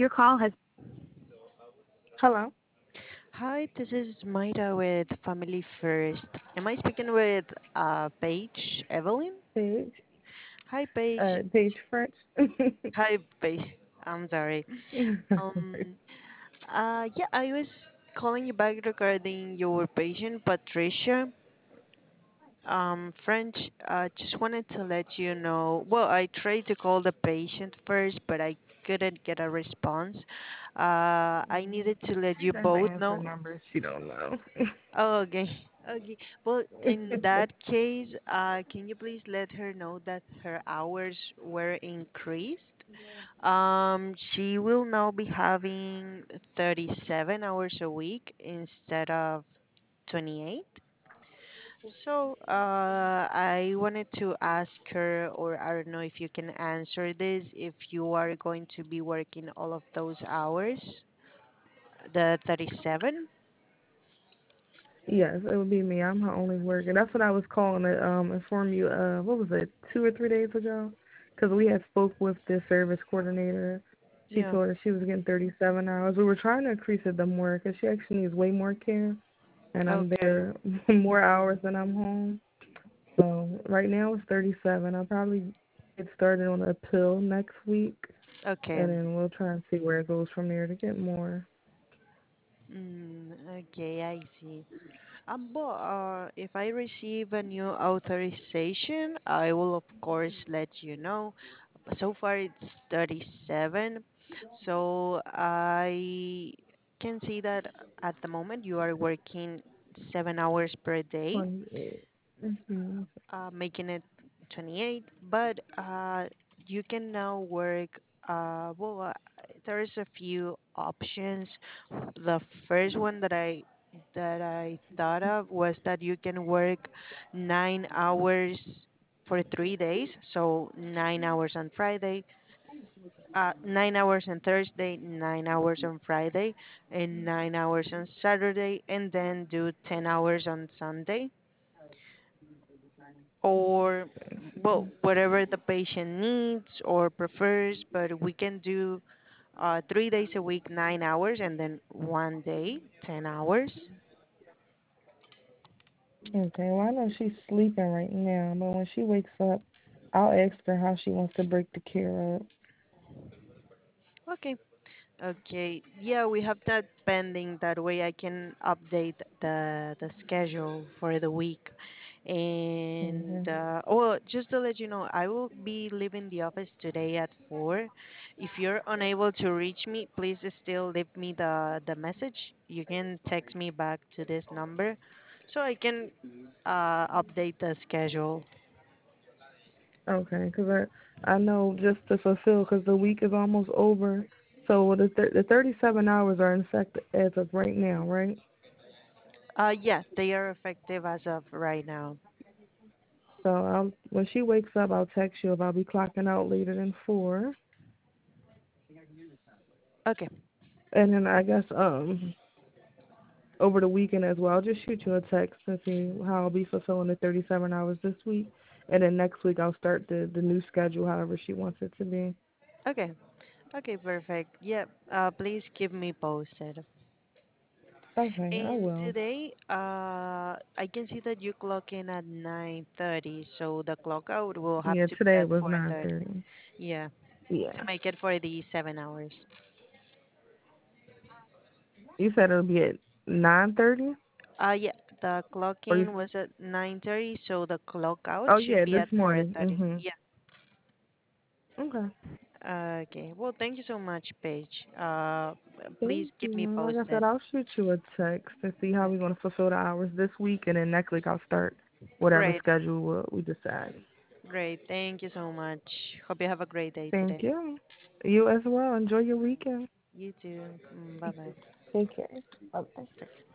Hello. Hi, this is Maida with Family First. Am I speaking with Paige Evelyn? Paige. Hi, Paige. Paige French. Hi, Paige. I'm sorry. Um, yeah, I was calling you back regarding your patient, Patricia. French, just wanted to let you know. Well, I tried to call the patient first, but I couldn't get a response. I needed to let She you doesn't both answer know. numbers. She don't know. Oh, okay. Okay. Well, in that case, can you please let her know that her hours were increased? She will now be having 37 hours a week instead of 28. So, I wanted to ask her, or I don't know if you can answer this, if you are going to be working all of those hours, the 37? Yes, it would be me. I'm her only worker. That's what I was calling to inform you. What was it, 2 or 3 days ago? Because we had spoke with the service coordinator. She Yeah. told her she was getting 37 hours. We were trying to increase it the more because she actually needs way more care, and I'm Okay. there more hours than I'm home. So right now it's 37. I'll probably get started on a pill next week, Okay. and then we'll try and see where it goes from there to get more. Okay, I see. But if I receive a new authorization, I will of course let you know. So far it's 37. So I can see that at the moment you are working 7 hours per day, 28. Mm-hmm. making it 28. But you can now work. There's a few options. The first one that I thought of was that you can work 9 hours for 3 days, so 9 hours on Friday, 9 hours on Thursday, 9 hours on Friday, and 9 hours on Saturday, and then do 10 hours on Sunday, or well, whatever the patient needs or prefers. But we can do 3 days a week, 9 hours, and then one day, 10 hours. Okay, well, I know she's sleeping right now, but when she wakes up, I'll ask her how she wants to break the care up. Okay. Okay. Yeah, we have that pending. That way I can update the schedule for the week. And Mm-hmm. well, just to let you know, I will be leaving the office today at 4. If you're unable to reach me, please still leave me the message. You can text me back to this number so I can update the schedule. Okay, because I know just to fulfill, because the week is almost over. So the 37 hours are in effect as of right now, right? Yeah, they are effective as of right now. So when she wakes up, I'll text you if I'll be clocking out later than 4. Okay. And then I guess over the weekend as well, I'll just shoot you a text and see how I'll be fulfilling the 37 hours this week. And then next week I'll start the new schedule however she wants it to be. Okay. Okay, perfect. Yeah, please keep me posted. Okay, I And will. today, I can see that you clock in at 9:30, so the clock out will have Yeah, to be today at was 4:30. 9:30. Yeah, to Yeah. make it for the 7 hours. You said it'll be at 9:30? Yeah, the clock Or you, in was at 9:30, so the clock out oh should yeah, be this at morning. 4:30. Mhm. Yeah. Okay. Okay. Well, thank you so much, Paige. Thank Please keep me you. Like I posted. said, I'll shoot you a text to see how we're Okay. gonna fulfill the hours this week, and then next week I'll start whatever Great. schedule we decide. Great. Thank you so much. Hope you have a great day Thank today. you. You as well. Enjoy your weekend. You too. Bye bye. Take care. Bye bye.